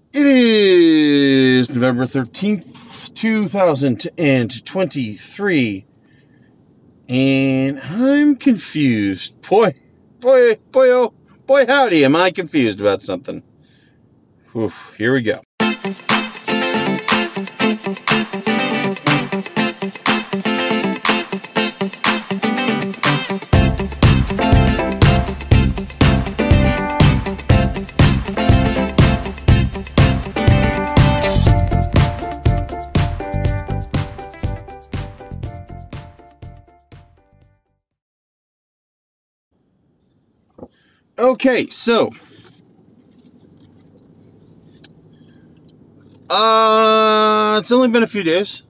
It is November 13th, 2023, and I'm confused. Boy, howdy, am I confused about something. Oof, here we go. Okay, so it's only been a few days.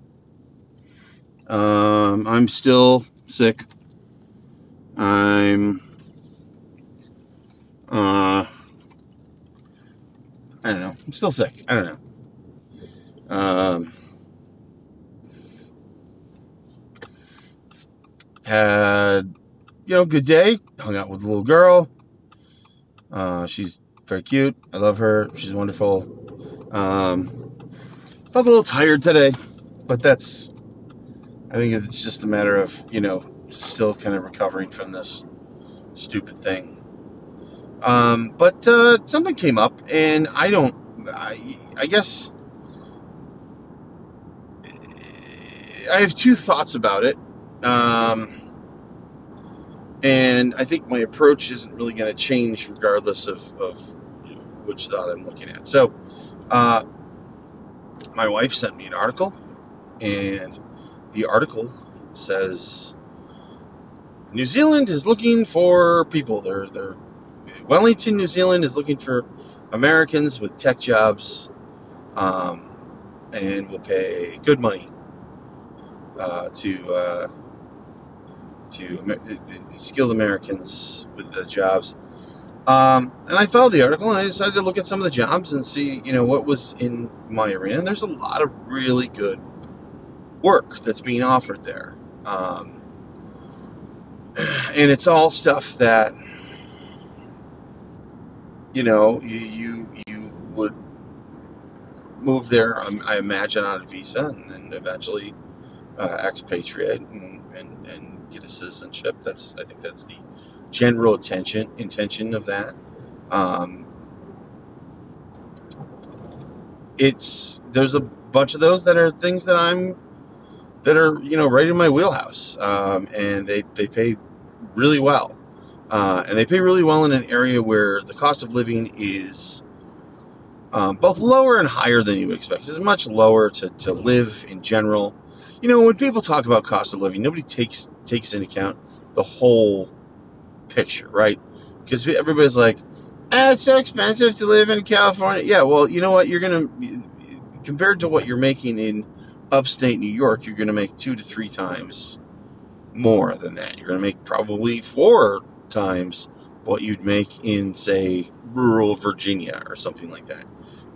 I'm still sick. I don't know. I'm still sick. I don't know. Had, good day. Hung out with a little girl. She's very cute. I love her. She's wonderful. Felt a little tired today, but I think it's just a matter of, still kind of recovering from this stupid thing. But something came up, and I guess I have two thoughts about it. And I think my approach isn't really going to change regardless of which thought I'm looking at. So, my wife sent me an article, and the article says New Zealand is looking for people. Wellington, New Zealand is looking for Americans with tech jobs, and will pay good money to skilled Americans with the jobs. And I followed the article, and I decided to look at some of the jobs and see, what was in my arena. And there's a lot of really good work that's being offered there. And it's all stuff that, you would move there, I imagine, on a visa, and then eventually expatriate and get a citizenship. I think that's the general intention of that. There's a bunch of those that are things that are right in my wheelhouse, and they pay really well, and they pay really well in an area where the cost of living is both lower and higher than you would expect. It's much lower to live in general. When people talk about cost of living, nobody takes into account the whole picture, right? Because everybody's like, it's so expensive to live in California. Yeah, well, you know what? Compared to what you're making in upstate New York, you're going to make 2 to 3 times more than that. You're going to make probably 4 times what you'd make in, say, rural Virginia or something like that.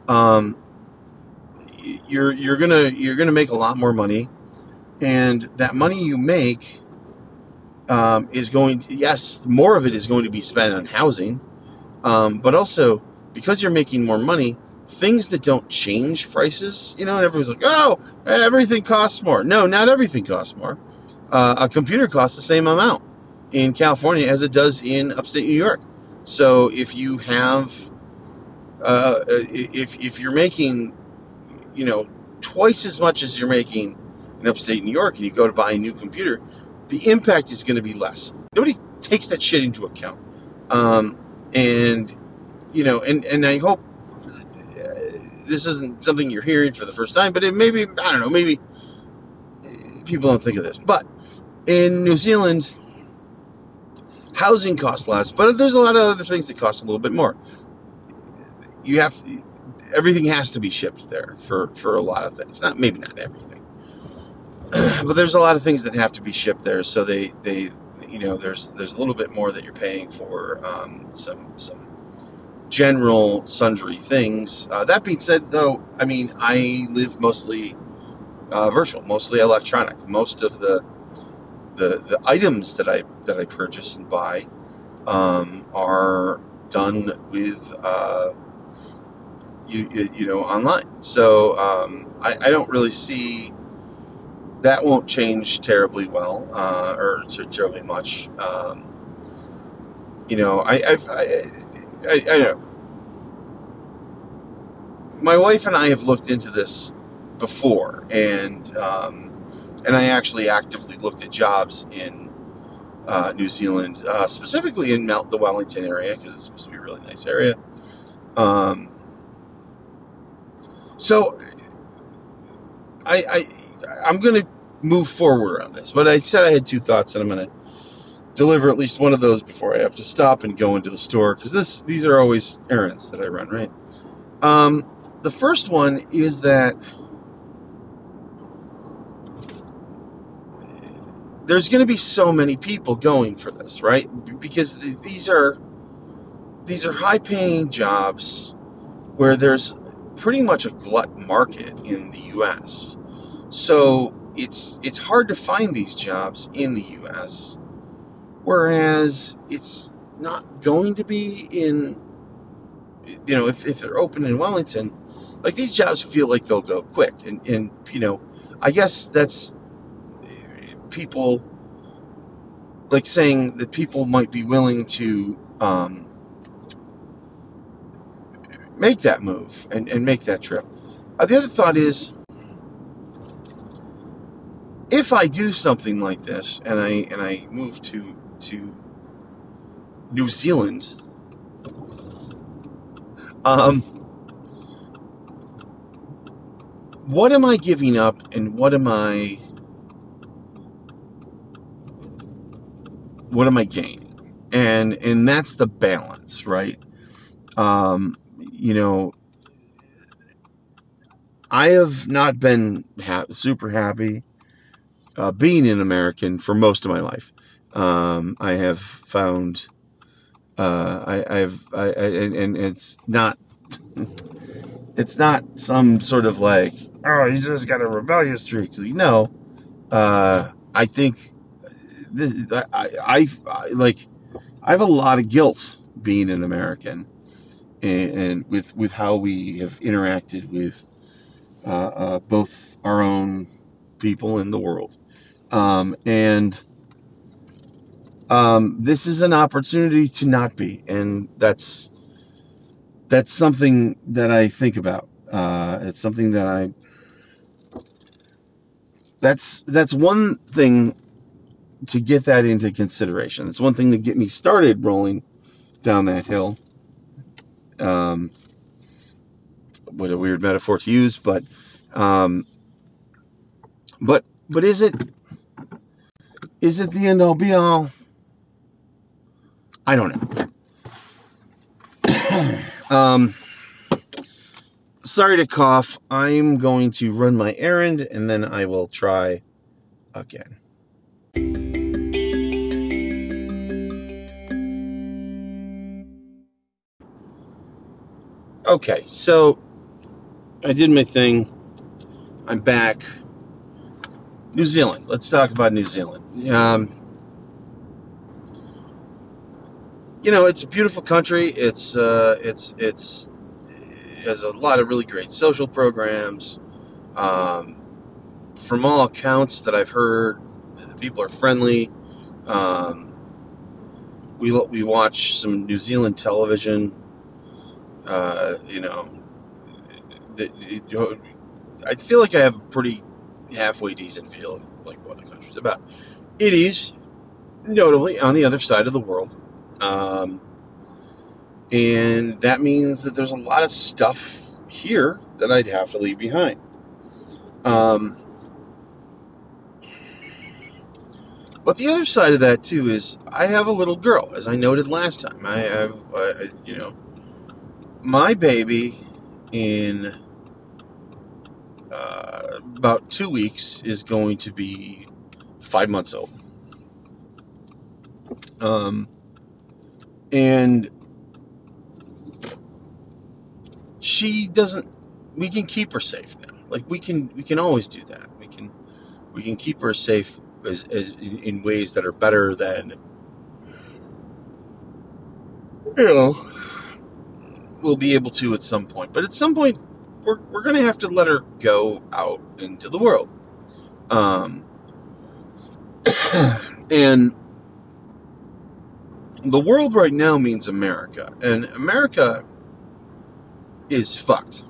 You're gonna make a lot more money, and that money you make is more of it is going to be spent on housing, but also because you're making more money, things that don't change prices, and everyone's like, oh, everything costs more. No, not everything costs more. A computer costs the same amount in California as it does in upstate New York. So if you have, if you're making, twice as much as you're making in upstate New York, and you go to buy a new computer, the impact is going to be less. Nobody takes that shit into account. And I hope this isn't something you're hearing for the first time, but maybe people don't think of this. But in New Zealand, housing costs less, but there's a lot of other things that cost a little bit more. Everything has to be shipped there for a lot of things. Maybe not everything, but there's a lot of things that have to be shipped there. So they there's a little bit more that you're paying for some general sundry things. That being said, though, I live mostly virtual, mostly electronic. Most of the items that I purchase and buy are done with online. So I don't really see that won't change terribly well or terribly much. I know my wife and I have looked into this before, and I actually actively looked at jobs in New Zealand, specifically in the Wellington area, because it's supposed to be a really nice area. So I'm going to move forward on this, but I said I had two thoughts, and I'm going to deliver at least one of those before I have to stop and go into the store, because these are always errands that I run, right? The first one is that there's going to be so many people going for this, right? Because these are high-paying jobs where there's pretty much a glut market in the U.S. So it's hard to find these jobs in the U.S., whereas it's not going to be in, if they're open in Wellington, like these jobs feel like they'll go quick. And I guess that's people like saying that people might be willing to make that move and make that trip. The other thought is, if I do something like this and I move to New Zealand, what am I giving up, and what am I gaining? And that's the balance, right? I have not been super happy being an American for most of my life. I have found and it's not some sort of like, oh, you just got a rebellious streak. No, I think I have a lot of guilt being an American, and with how we have interacted with both our own people in the world, and this is an opportunity to not be, and that's something that I think about. It's something that that's one thing to get that into consideration. It's one thing to get me started rolling down that hill. What a weird metaphor to use, but is it the end all be all? I don't know. Sorry to cough. I'm going to run my errand, and then I will try again. Okay, so I did my thing. I'm back. New Zealand. Let's talk about New Zealand. It's a beautiful country. It has a lot of really great social programs. From all accounts that I've heard, the people are friendly. We watch some New Zealand television. I feel like I have a pretty halfway decent feel of like what the country's about. It is notably on the other side of the world. And that means that there's a lot of stuff here that I'd have to leave behind. But the other side of that too is I have a little girl, as I noted last time. I have, my baby in about 2 weeks is going to be 5 months old. And she doesn't. We can keep her safe now. Like we can always do that. We can keep her safe as in ways that are better than we'll be able to at some point. But at some point, we're going to have to let her go out into the world. And the world right now means America. And America is fucked.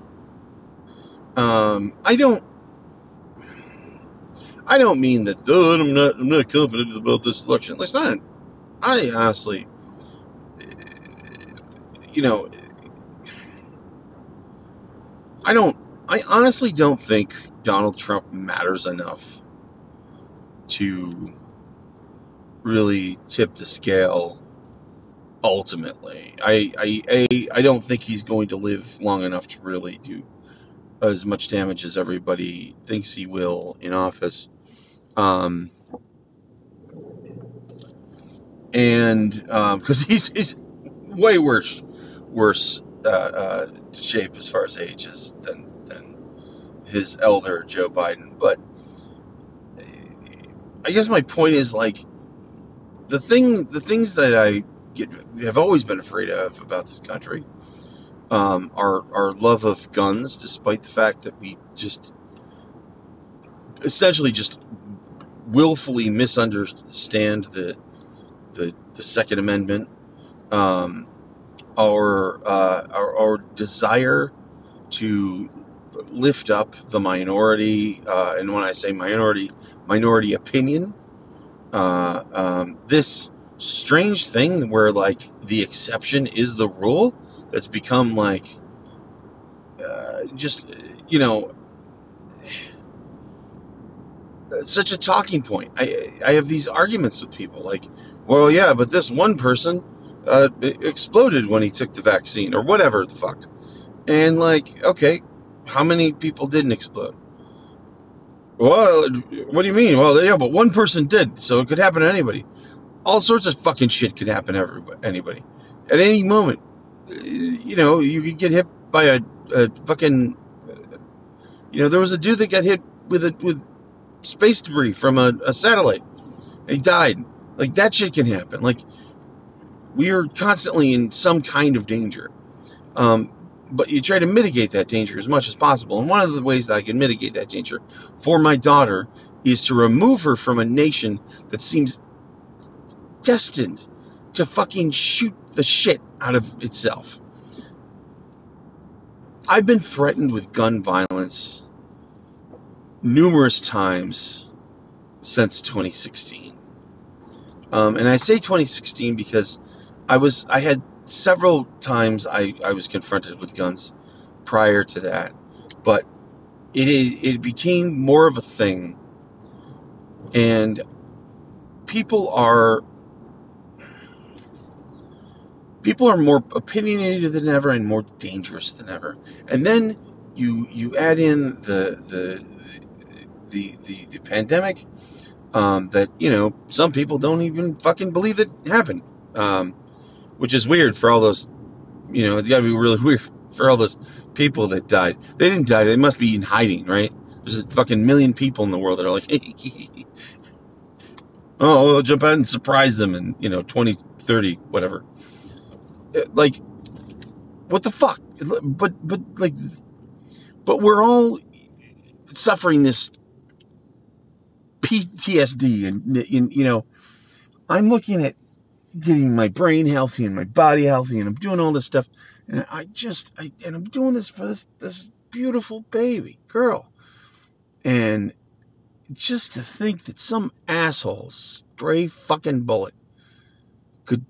I don't mean that. I'm not confident about this election. Listen, I honestly, I honestly don't think Donald Trump matters enough to really tip the scale. Ultimately, I don't think he's going to live long enough to really do as much damage as everybody thinks he will in office. And because he's way worse shape as far as age is than his elder Joe Biden. But I guess my point is, like, the things that I have always been afraid of about this country, our love of guns, despite the fact that we just essentially just willfully misunderstand the Second Amendment, our desire to lift up the minority, and when I say minority opinion, this strange thing where, like, the exception is the rule, that's become like just such a talking point. I have these arguments with people like, well, yeah, but this one person exploded when he took the vaccine or whatever the fuck. And, like, okay, how many people didn't explode? Well, what do you mean? Well, yeah, but one person did, so it could happen to anybody. All sorts of fucking shit could happen to anybody at any moment. You could get hit by a fucking. There was a dude that got hit with space debris from a satellite, and he died. Like, that shit can happen. Like, we are constantly in some kind of danger. But you try to mitigate that danger as much as possible. And one of the ways that I can mitigate that danger for my daughter is to remove her from a nation that seems destined to fucking shoot the shit out of itself. I've been threatened with gun violence numerous times since 2016. And I say 2016 because I had several times I was confronted with guns prior to that, but it became more of a thing, and people are more opinionated than ever and more dangerous than ever. And then you add in the pandemic, that some people don't even fucking believe that happened. Which is weird for all those, it's got to be really weird for all those people that died. They didn't die. They must be in hiding, right? There's a fucking million people in the world that are like, oh, we'll jump out and surprise them in, 2030, whatever. Like, what the fuck? But we're all suffering this PTSD, and I'm looking at getting my brain healthy and my body healthy, and I'm doing all this stuff, and I'm doing this for this beautiful baby girl, and just to think that some asshole stray fucking bullet could.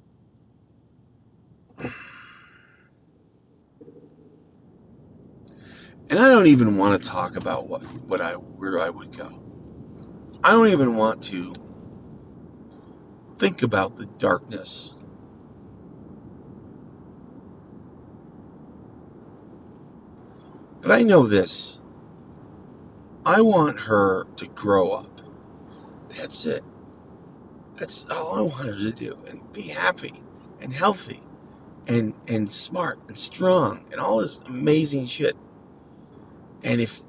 And I don't even want to talk about where I would go. I don't even want to think about the darkness. But I know this. I want her to grow up. That's it. That's all I want her to do. And be happy and healthy and smart and strong and all this amazing shit. And if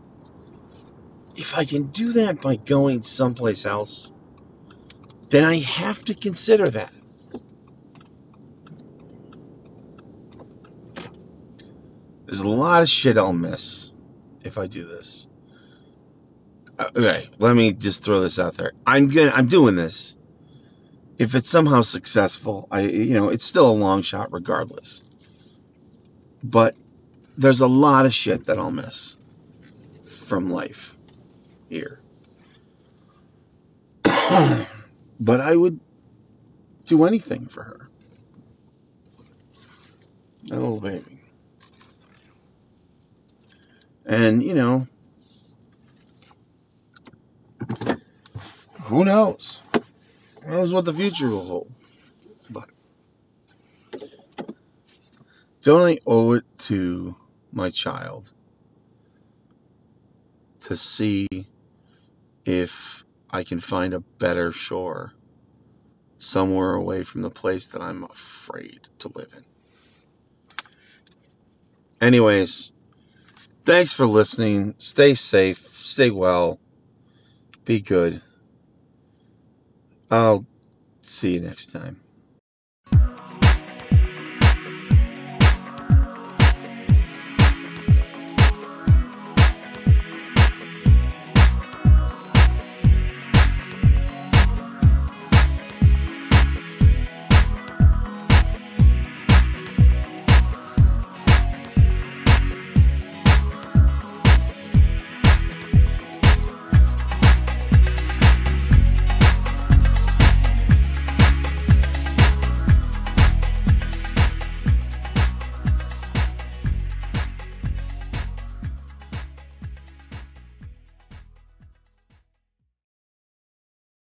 I can do that by going someplace else, then I have to consider that. There's a lot of shit I'll miss if I do this. Okay, let me just throw this out there. I'm doing this. If it's somehow successful, it's still a long shot regardless. But there's a lot of shit that I'll miss from life here. But I would do anything for her. That little baby. And, who knows? Who knows what the future will hold? But don't I owe it to my child to see if I can find a better shore somewhere away from the place that I'm afraid to live in? Anyways, thanks for listening. Stay safe. Stay well. Be good. I'll see you next time.